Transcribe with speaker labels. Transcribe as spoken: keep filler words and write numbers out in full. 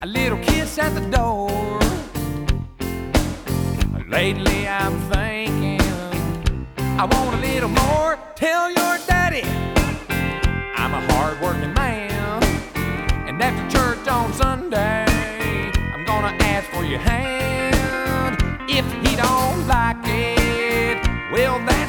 Speaker 1: A little kiss at the door. Lately I'm thinking I want a little more. Tell your daddy I'm a hard-working man, and after church on Sunday I'm gonna ask for your hand. If he don't like it, well, that